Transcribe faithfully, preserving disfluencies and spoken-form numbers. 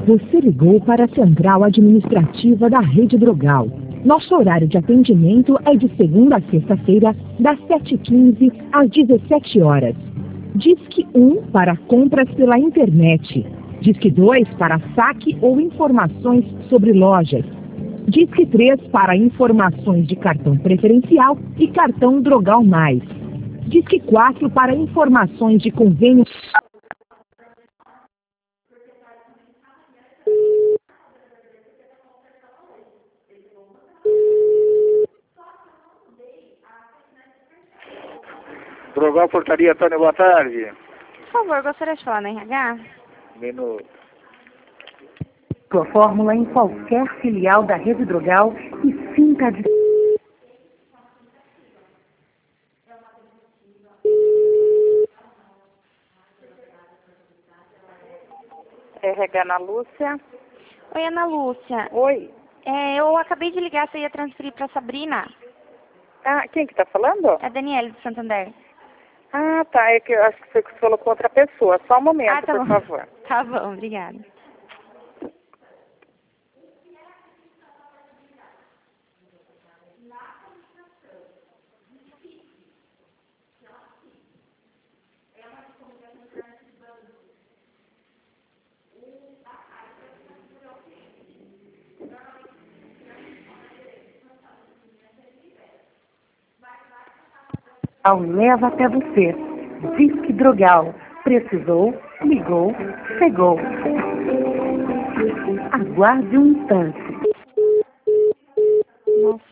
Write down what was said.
Você ligou para a Central Administrativa da Rede Drogal. Nosso horário de atendimento é de segunda a sexta-feira, das sete e quinze às dezessete horas. Disque um para compras pela internet. Disque dois para saque ou informações sobre lojas. Disque três para informações de cartão preferencial e cartão Drogal Mais. Disque quatro para informações de convênio. Drogal Portaria, Antônio, boa tarde. Por favor, gostaria de falar na R H? Minuto. Sua fórmula em qualquer filial da Rede Drogal e sinta a di- R H Ana Lúcia. Oi, Ana Lúcia. Oi. É, eu acabei de ligar, você ia transferir para Sabrina. Ah, quem que tá falando? É a Daniele do Santander. Ah, tá. É que eu acho que você falou com outra pessoa. Só um momento, Ah, tá por bom. favor. Tá bom, obrigada. leva até você. Disque Drogal. Precisou, ligou, chegou. Aguarde um instante. Nossa.